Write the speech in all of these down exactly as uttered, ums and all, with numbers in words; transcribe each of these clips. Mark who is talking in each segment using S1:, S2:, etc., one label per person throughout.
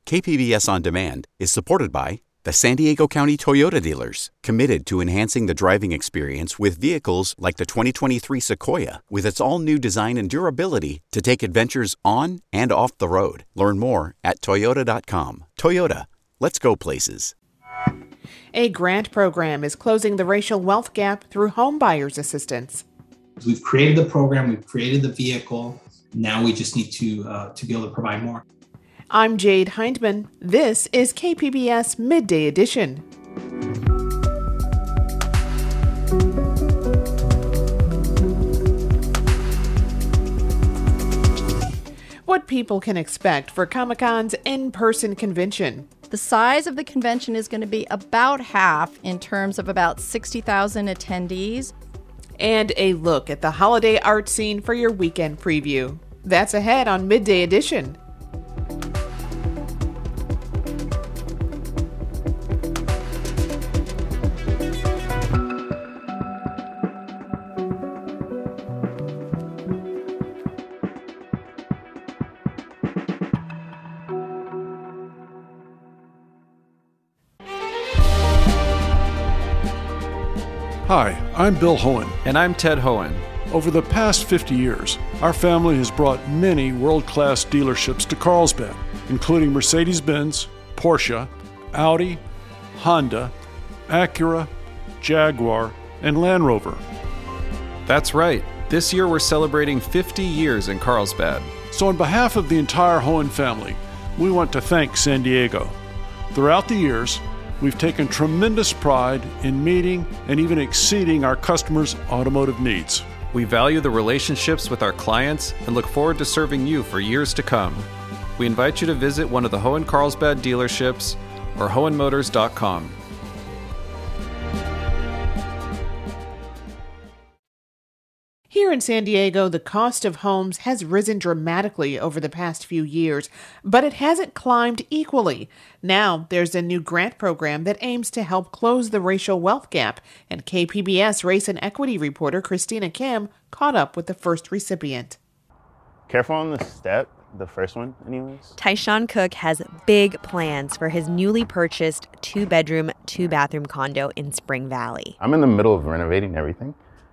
S1: K P B S On Demand is supported by the San Diego County Toyota dealers, committed to enhancing the driving experience with vehicles like the twenty twenty-three Sequoia, with its all-new design and durability to take adventures on and off the road. Learn more at toyota dot com. Toyota, let's go places.
S2: A grant program is closing the racial wealth gap through home buyers assistance.
S3: We've created the program, we've created the vehicle. Now we just need to uh, to be able to provide more.
S2: I'm Jade Hindman. This is K P B S Midday Edition. What people can expect for Comic-Con's in-person convention.
S4: The size of the convention is going to be about half in terms of about sixty thousand attendees.
S2: And a look at the holiday art scene for your weekend preview. That's ahead on Midday Edition.
S5: Hi, I'm Bill Hohen.
S6: And I'm Ted Hohen.
S5: Over the past fifty years, our family has brought many world-class dealerships to Carlsbad, including Mercedes-Benz, Porsche, Audi, Honda, Acura, Jaguar, and Land Rover.
S6: That's right. This year we're celebrating fifty years in Carlsbad.
S5: So on behalf of the entire Hohen family, we want to thank San Diego. Throughout the years, we've taken tremendous pride in meeting and even exceeding our customers' automotive needs.
S6: We value the relationships with our clients and look forward to serving you for years to come. We invite you to visit one of the Hohen Carlsbad dealerships or hohen motors dot com.
S2: Here in San Diego, the cost of homes has risen dramatically over the past few years, but it hasn't climbed equally. Now, there's a new grant program that aims to help close the racial wealth gap, and K P B S race and equity reporter Christina Kim caught up with the first recipient.
S7: Careful on the step, the first one anyways.
S8: Tyshawn Cook has big plans for his newly purchased two-bedroom, two-bathroom condo in Spring Valley.
S7: I'm in the middle of renovating everything.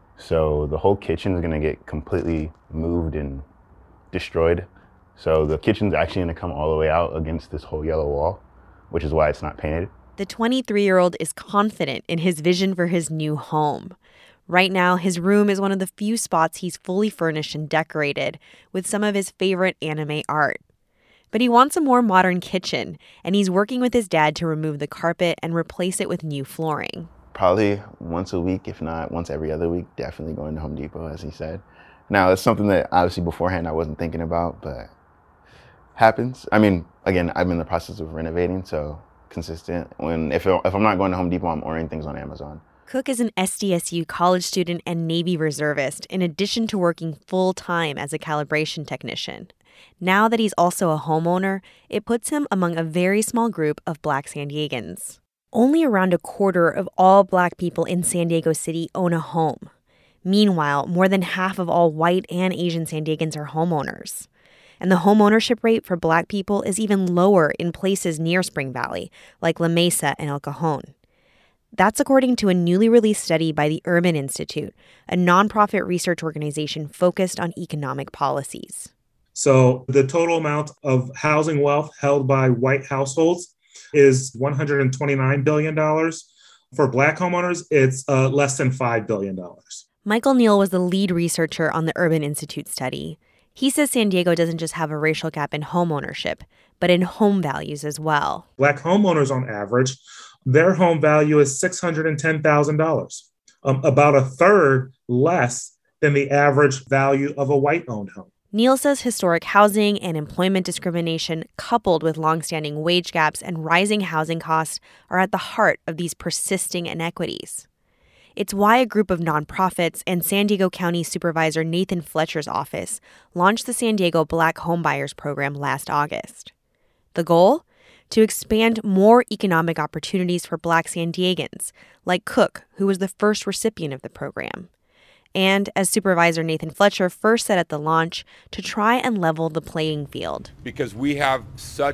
S7: So the whole kitchen is going to get completely moved and destroyed. So the kitchen's actually going to come all the way out against this whole yellow wall, which is why it's not painted.
S8: The twenty-three-year-old is confident in his vision for his new home. Right now, his room is one of the few spots he's fully furnished and decorated with some of his favorite anime art. But he wants a more modern kitchen, and he's working with his dad to remove the carpet and replace it with new flooring.
S7: Probably once a week, if not once every other week, definitely going to Home Depot, as he said. Now, it's something that obviously beforehand I wasn't thinking about, but happens. I mean, again, I'm in the process of renovating, so consistent. When if, if I'm not going to Home Depot, I'm ordering things on Amazon.
S8: Cook is an S D S U college student and Navy reservist, in addition to working full-time as a calibration technician. Now that he's also a homeowner, it puts him among a very small group of Black San Diegans. Only around a quarter of all Black people in San Diego City own a home. Meanwhile, more than half of all white and Asian San Diegans are homeowners. And the homeownership rate for Black people is even lower in places near Spring Valley, like La Mesa and El Cajon. That's according to a newly released study by the Urban Institute, a nonprofit research organization focused on economic policies.
S9: So the total amount of housing wealth held by white households is one hundred twenty-nine billion dollars. For Black homeowners, it's uh, less than five billion dollars.
S8: Michael Neal was the lead researcher on the Urban Institute study. He says San Diego doesn't just have a racial gap in home ownership, but in home values as well.
S9: Black homeowners, on average, their home value is six hundred ten thousand dollars, um, about a third less than the average value of a white-owned home.
S8: Neal says historic housing and employment discrimination, coupled with longstanding wage gaps and rising housing costs, are at the heart of these persisting inequities. It's why a group of nonprofits and San Diego County Supervisor Nathan Fletcher's office launched the San Diego Black Homebuyers Program last August. The goal? To expand more economic opportunities for Black San Diegans, like Cook, who was the first recipient of the program. And, as Supervisor Nathan Fletcher first said at the launch, to try and level the playing field.
S10: Because we have such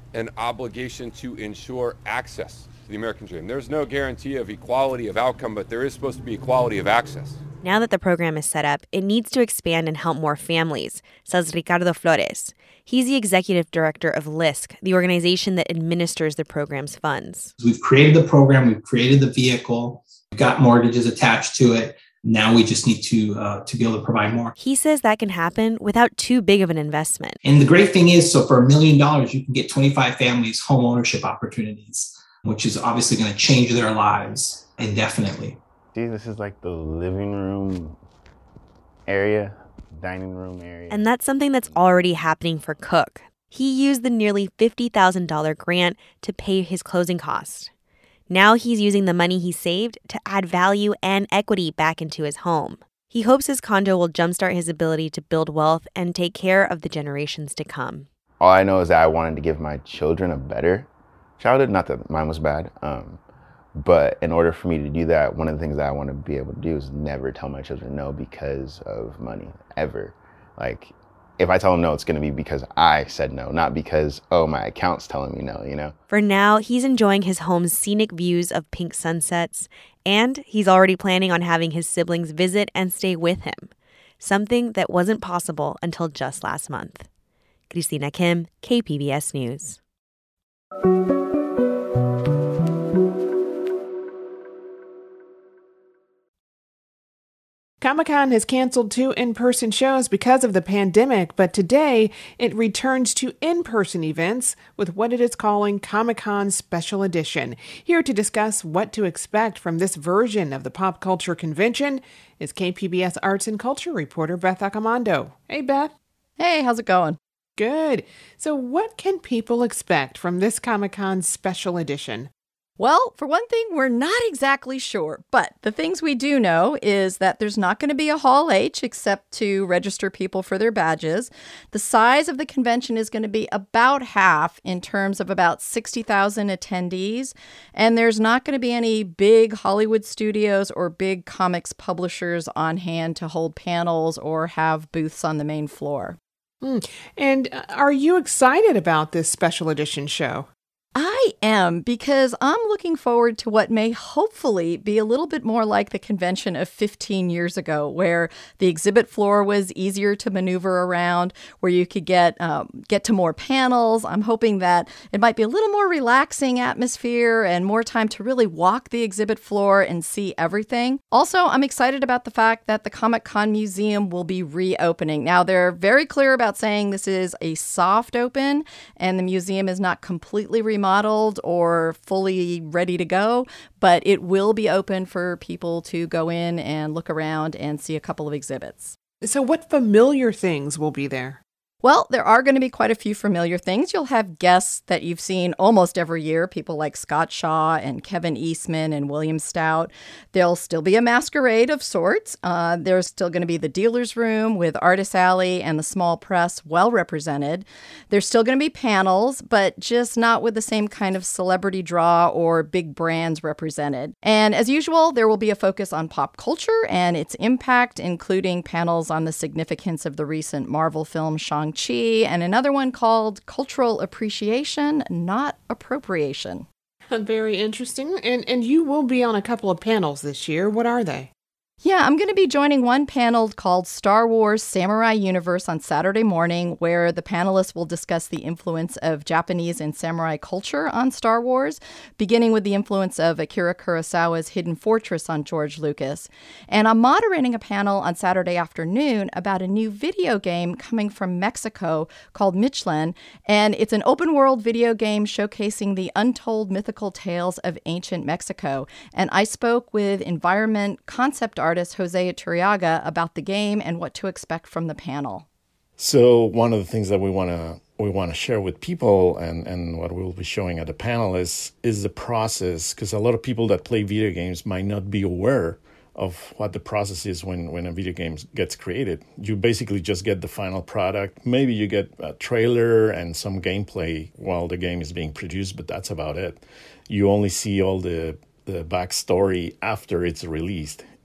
S10: an obligation to ensure access to the American dream. There's no guarantee of equality of outcome, but there is supposed to be equality of access.
S8: Now that the program is set up, it needs to expand and help more families, says Ricardo Flores. He's the executive director of L I S C, the organization that administers the program's funds.
S3: We've created the program, we've created the vehicle, we've got mortgages attached to it. Now we just need to uh, to be able to provide more.
S8: He says that can happen without too big of an investment.
S3: And the great thing is, so for a million dollars, you can get twenty-five families home ownership opportunities, which is obviously going to change their lives indefinitely.
S7: See, this is like the living room area, dining room area.
S8: And that's something that's already happening for Cook. He used the nearly fifty thousand dollars grant to pay his closing costs. Now he's using the money he saved to add value and equity back into his home. He hopes his condo will jumpstart his ability to build wealth and take care of the generations to come.
S7: All I know is that I wanted to give my children a better childhood. Not that mine was bad. Um, but in order for me to do that, one of the things that I want to be able to do is never tell my children no because of money, ever. Like, if I tell them no, it's going to be because I said no, not because, oh, my account's telling me no, you know?
S8: For now, he's enjoying his home's scenic views of pink sunsets, and he's already planning on having his siblings visit and stay with him, something that wasn't possible until just last month. Christina Kim, K P B S News.
S2: Comic-Con has canceled two in-person shows because of the pandemic, but today it returns to in-person events with what it is calling Comic-Con Special Edition. Here to discuss what to expect from this version of the pop culture convention is K P B S Arts and Culture reporter Beth Accomando. Hey, Beth.
S4: Hey, how's it going?
S2: Good. So what can people expect from this Comic-Con Special Edition?
S4: Well, for one thing, we're not exactly sure, but the things we do know is that there's not going to be a Hall H except to register people for their badges. The size of the convention is going to be about half in terms of about sixty thousand attendees, and there's not going to be any big Hollywood studios or big comics publishers on hand to hold panels or have booths on the main floor.
S2: Mm. And are you excited about this special edition show?
S4: I am, because I'm looking forward to what may hopefully be a little bit more like the convention of fifteen years ago, where the exhibit floor was easier to maneuver around, where you could get um, get to more panels. I'm hoping that it might be a little more relaxing atmosphere and more time to really walk the exhibit floor and see everything. Also, I'm excited about the fact that the Comic-Con Museum will be reopening. Now, they're very clear about saying this is a soft open and the museum is not completely remodeled modeled or fully ready to go, but it will be open for people to go in and look around and see a couple of exhibits.
S2: So what familiar things will be there?
S4: Well, there are going to be quite a few familiar things. You'll have guests that you've seen almost every year, people like Scott Shaw and Kevin Eastman and William Stout. There'll still be a masquerade of sorts. Uh, there's still going to be the dealer's room with Artist Alley and the small press well represented. There's still going to be panels, but just not with the same kind of celebrity draw or big brands represented. And as usual, there will be a focus on pop culture and its impact, including panels on the significance of the recent Marvel film Shang-Chi, and another one called Cultural Appreciation, Not Appropriation.
S2: Very interesting. And and you will be on a couple of panels this year. What are they?
S4: Yeah, I'm going to be joining one panel called Star Wars Samurai Universe on Saturday morning, where the panelists will discuss the influence of Japanese and samurai culture on Star Wars, beginning with the influence of Akira Kurosawa's Hidden Fortress on George Lucas. And I'm moderating a panel on Saturday afternoon about a new video game coming from Mexico called Mictlan, and it's an open-world video game showcasing the untold mythical tales of ancient Mexico. And I spoke with environment concept artist Jose Iturriaga about the game and what to expect from the panel.
S11: So one of the things that we want to we want to share with people and, and what we'll be showing at the panel is is the process, because a lot of people that play video games might not be aware of what the process is when, when a video game gets created. You basically just get the final product. Maybe you get a trailer and some gameplay while the game is being produced, but that's about it. You only see all the the backstory after it's released.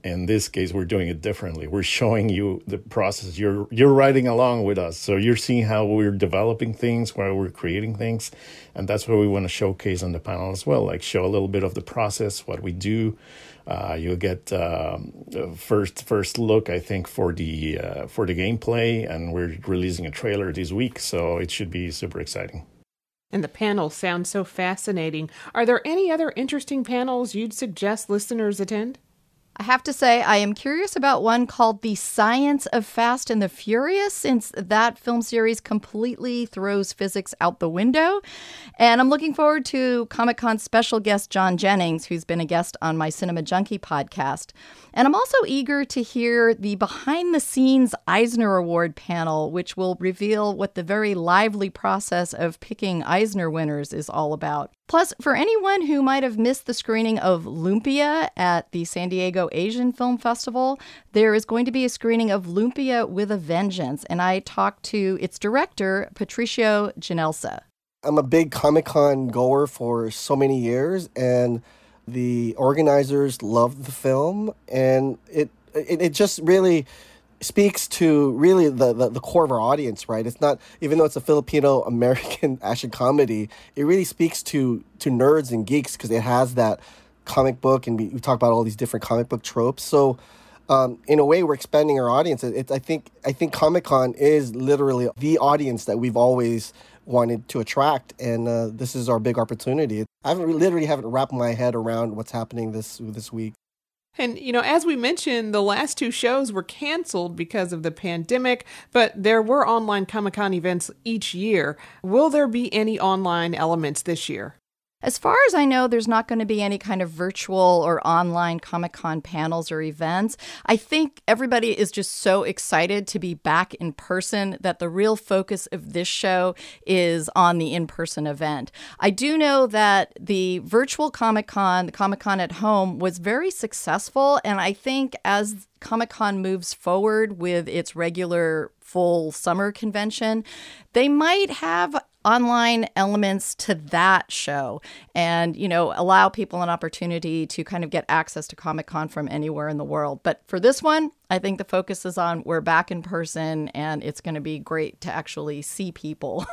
S11: In this case, we're doing it differently. We're showing you the process. You're you're riding along with us. So you're seeing how we're developing things, how we're creating things. And that's what we want to showcase on the panel as well, like show a little bit of the process, what we do. Uh, you'll get um, first first look, I think, for the uh, for the gameplay, and we're releasing a trailer this week, so it should be super exciting.
S2: And the panels sound so fascinating. Are there any other interesting panels you'd suggest listeners attend?
S4: I have to say, I am curious about one called The Science of Fast and the Furious, since that film series completely throws physics out the window. And I'm looking forward to Comic-Con special guest John Jennings, who's been a guest on my Cinema Junkie podcast. And I'm also eager to hear the behind-the-scenes Eisner Award panel, which will reveal what the very lively process of picking Eisner winners is all about. Plus, for anyone who might have missed the screening of Lumpia at the San Diego Asian Film Festival, there is going to be a screening of Lumpia with a Vengeance, and I talked to its director, Patricio Ginelsa.
S12: I'm a big Comic-Con goer for so many years, and the organizers loved the film, and it it, it just really speaks to really the, the, the core of our audience, right? It's not, even though it's a Filipino-American action comedy, it really speaks to, to nerds and geeks because it has that comic book, and we, we talk about all these different comic book tropes. So um, in a way, we're expanding our audience. It, it, I think I think Comic-Con is literally the audience that we've always wanted to attract, and uh, this is our big opportunity. I haven't literally haven't wrapped my head around what's happening this this week.
S2: And, you know, as we mentioned, the last two shows were canceled because of the pandemic, but there were online Comic-Con events each year. Will there be any online elements this year?
S4: As far as I know, there's not going to be any kind of virtual or online Comic-Con panels or events. I think everybody is just so excited to be back in person that the real focus of this show is on the in-person event. I do know that the virtual Comic-Con, the Comic-Con at home, was very successful, and I think as Comic-Con moves forward with its regular full summer convention, they might have online elements to that show and, you know, allow people an opportunity to kind of get access to Comic-Con from anywhere in the world. But for this one, I think the focus is on we're back in person, and it's going to be great to actually see people.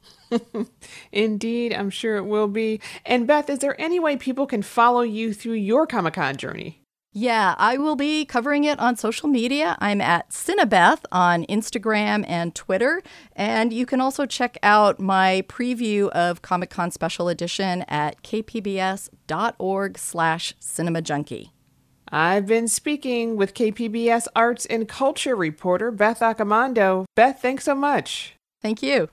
S2: Indeed, I'm sure it will be. And Beth, is there any way people can follow you through your Comic-Con journey?
S4: Yeah, I will be covering it on social media. I'm at Cinebeth on Instagram and Twitter. And you can also check out my preview of Comic-Con Special Edition at kpbs.org slash cinema junkie.
S2: I've been speaking with K P B S Arts and Culture reporter Beth Accomando. Beth, thanks so much.
S4: Thank you.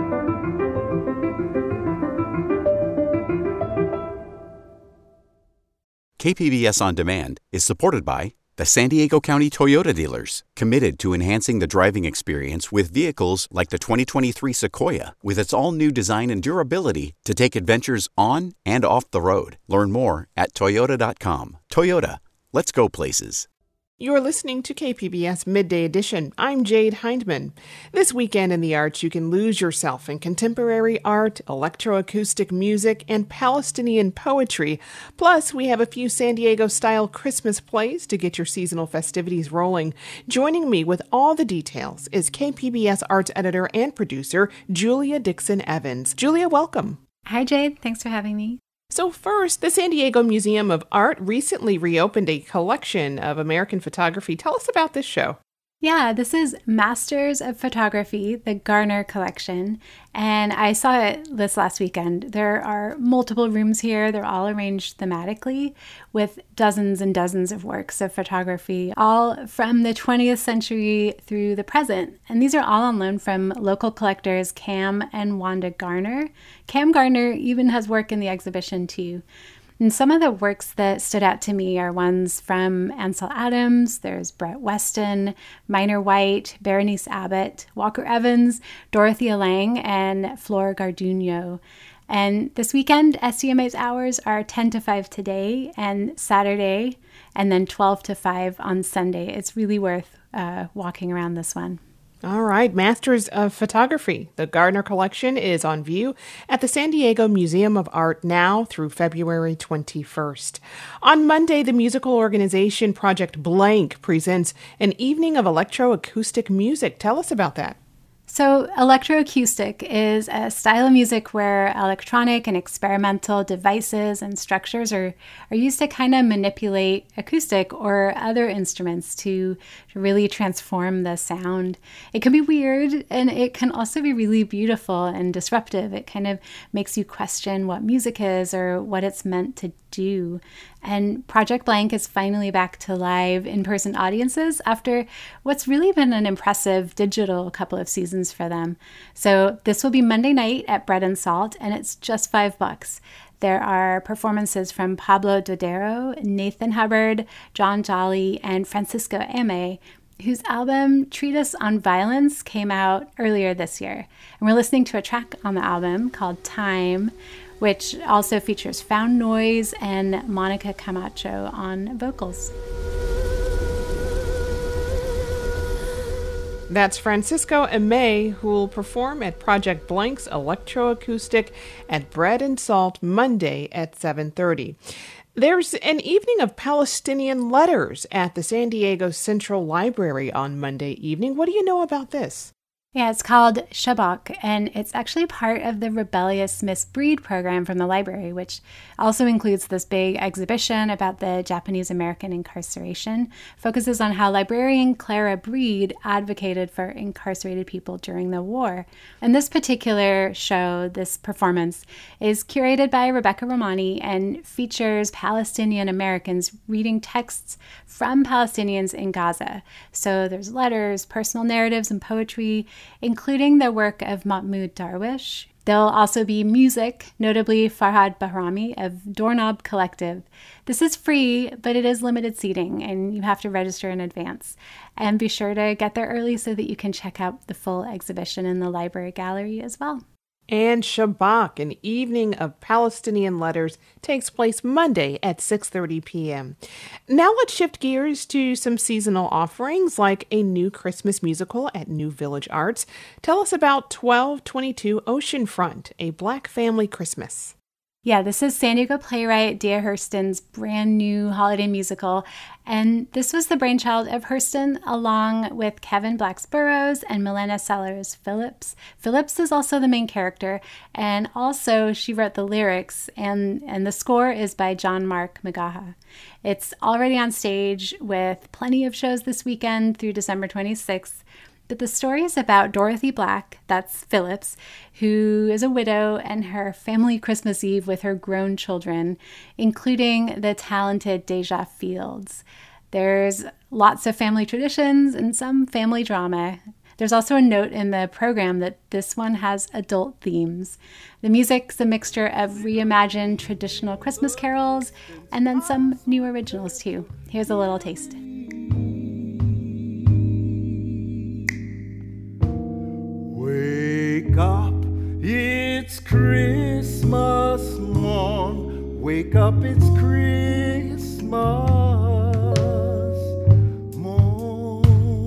S1: K P B S On Demand is supported by the San Diego County Toyota dealers, committed to enhancing the driving experience with vehicles like the twenty twenty-three Sequoia, with its all-new design and durability to take adventures on and off the road. Learn more at toyota dot com. Toyota, let's go places.
S2: You're listening to K P B S Midday Edition. I'm Jade Hindman. This weekend in the arts, you can lose yourself in contemporary art, electroacoustic music, and Palestinian poetry. Plus, we have a few San Diego-style Christmas plays to get your seasonal festivities rolling. Joining me with all the details is K P B S arts editor and producer Julia Dixon Evans. Julia, welcome.
S13: Hi, Jade. Thanks for having me.
S2: So first, the San Diego Museum of Art recently reopened a collection of American photography. Tell us about this show.
S13: Yeah, this is Masters of Photography, the Garner Collection, and I saw it this last weekend. There are multiple rooms here. They're all arranged thematically with dozens and dozens of works of photography, all from the twentieth century through the present. And these are all on loan from local collectors Cam and Wanda Garner. Cam Garner even has work in the exhibition too. And some of the works that stood out to me are ones from Ansel Adams, there's Brett Weston, Minor White, Berenice Abbott, Walker Evans, Dorothea Lange, and Flor Garduño. And this weekend, S D M A's hours are ten to five today and Saturday, and then twelve to five on Sunday. It's really worth uh, walking around this one.
S2: All right, Masters of Photography. The Gardner Collection is on view at the San Diego Museum of Art now through February twenty-first. On Monday, the musical organization Project Blank presents an evening of electroacoustic music. Tell us about that.
S13: So electroacoustic is a style of music where electronic and experimental devices and structures are, are used to kind of manipulate acoustic or other instruments to, to really transform the sound. It can be weird, and it can also be really beautiful and disruptive. It kind of makes you question what music is or what it's meant to do. And Project Blank is finally back to live in-person audiences after what's really been an impressive digital couple of seasons for them. So this will be Monday night at Bread and Salt, and it's just five bucks. There are performances from Pablo Dodero, Nathan Hubbard, John Jolly, and Francisco Eme, whose album Treatise on Violence came out earlier this year. And we're listening to a track on the album called Time, which also features Found Noise and Monica Camacho on vocals.
S2: That's Francisco Eme, who will perform at Project Blank's Electroacoustic at Bread and Salt Monday at seven thirty. There's an evening of Palestinian letters at the San Diego Central Library on Monday evening. What do you know about this?
S13: Yeah, it's called Shabak, and it's actually part of the Rebellious Miss Breed program from the library, which also includes this big exhibition about the Japanese-American incarceration, focuses on how librarian Clara Breed advocated for incarcerated people during the war. And this particular show, this performance, is curated by Rebecca Romani and features Palestinian Americans reading texts from Palestinians in Gaza. So there's letters, personal narratives, and poetry, including the work of Mahmoud Darwish. There'll also be music, notably Farhad Bahrami of Doorknob Collective. This is free, but it is limited seating, and you have to register in advance. And be sure to get there early so that you can check out the full exhibition in the library gallery as well.
S2: And Shabak, an evening of Palestinian letters, takes place Monday at six thirty p.m. Now let's shift gears to some seasonal offerings like a new Christmas musical at New Village Arts. Tell us about twelve twenty-two Oceanfront, a Black family Christmas.
S13: Yeah, this is San Diego playwright Dia Hurston's brand new holiday musical, and this was the brainchild of Hurston along with Kevin Blacks Burrows and Milena Sellers Phillips. Phillips is also the main character, and also she wrote the lyrics, and, and the score is by John Mark Magaha. It's already on stage with plenty of shows this weekend through December twenty-sixth. But the story is about Dorothy Black, that's Phillips, who is a widow, and her family Christmas Eve with her grown children, including the talented Deja Fields. There's lots of family traditions and some family drama. There's also a note in the program that this one has adult themes. The music's a mixture of reimagined traditional Christmas carols and then some new originals too. Here's a little taste.
S14: Wake up, it's Christmas morn. Wake up, it's Christmas morn.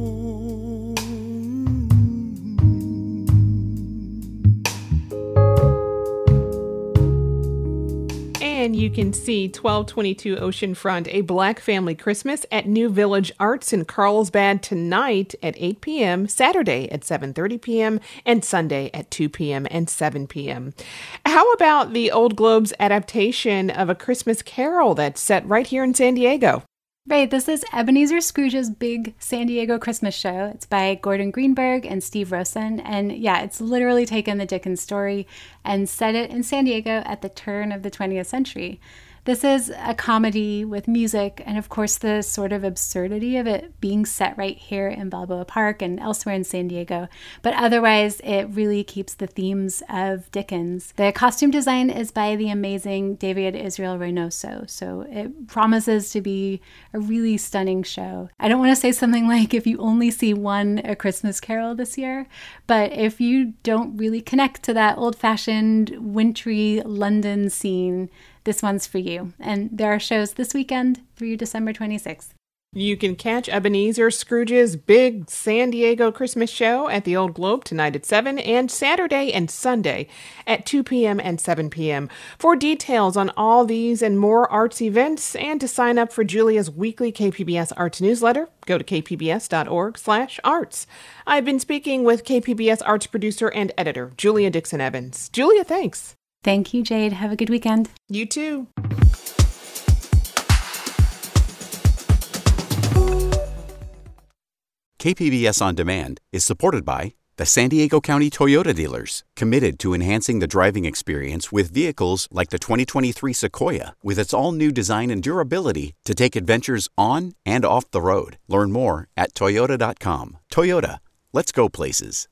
S2: And you can see twelve twenty-two Oceanfront, a Black family Christmas at New Village Arts in Carlsbad tonight at eight p.m., Saturday at seven thirty p.m., and Sunday at two p.m. and seven p.m. How about the Old Globe's adaptation of A Christmas Carol that's set right here in San Diego?
S13: Right, this is Ebenezer Scrooge's big San Diego Christmas show. It's by Gordon Greenberg and Steve Rosen. And yeah, it's literally taken the Dickens story and set it in San Diego at the turn of the twentieth century. This is a comedy with music and, of course, the sort of absurdity of it being set right here in Balboa Park and elsewhere in San Diego. But otherwise, it really keeps the themes of Dickens. The costume design is by the amazing David Israel Reynoso, so it promises to be a really stunning show. I don't want to say something like if you only see one A Christmas Carol this year, but if you don't really connect to that old-fashioned, wintry London scene, this one's for you. And there are shows this weekend through December twenty-sixth.
S2: You can catch Ebenezer Scrooge's big San Diego Christmas show at the Old Globe tonight at seven and Saturday and Sunday at two p.m. and seven p.m. For details on all these and more arts events and to sign up for Julia's weekly K P B S Arts newsletter, go to k p b s dot org slash arts. I've been speaking with K P B S Arts producer and editor Julia Dixon Evans. Julia, thanks.
S13: Thank you, Jade. Have a good weekend.
S2: You too.
S1: K P B S On Demand is supported by the San Diego County Toyota dealers, committed to enhancing the driving experience with vehicles like the twenty twenty-three Sequoia, with its all-new design and durability to take adventures on and off the road. Learn more at toyota dot com. Toyota, let's go places.